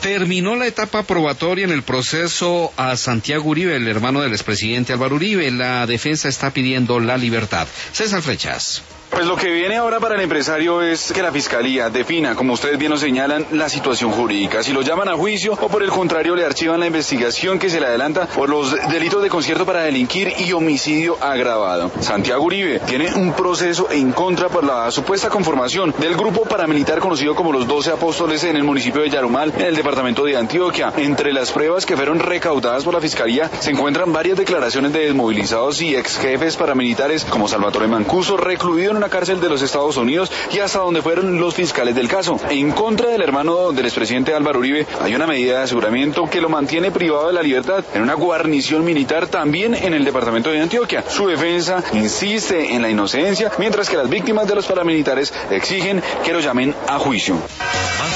Terminó la etapa probatoria en el proceso a Santiago Uribe, el hermano del expresidente Álvaro Uribe. La defensa está pidiendo la libertad. César Flechas. Pues lo que viene ahora para el empresario es que la fiscalía defina, como ustedes bien lo señalan, la situación jurídica. Si lo llaman a juicio o por el contrario le archivan la investigación que se le adelanta por los delitos de concierto para delinquir y homicidio agravado. Santiago Uribe tiene un proceso en contra por la supuesta conformación del grupo paramilitar conocido como los 12 Apóstoles en el municipio de Yarumal, en el departamento de Antioquia. Entre las pruebas que fueron recaudadas por la fiscalía se encuentran varias declaraciones de desmovilizados y ex jefes paramilitares como Salvatore Mancuso, recluido en una cárcel de los Estados Unidos, y hasta donde fueron los fiscales del caso. En contra del hermano del expresidente Álvaro Uribe hay una medida de aseguramiento que lo mantiene privado de la libertad en una guarnición militar también en el departamento de Antioquia. Su defensa insiste en la inocencia, mientras que las víctimas de los paramilitares exigen que lo llamen a juicio.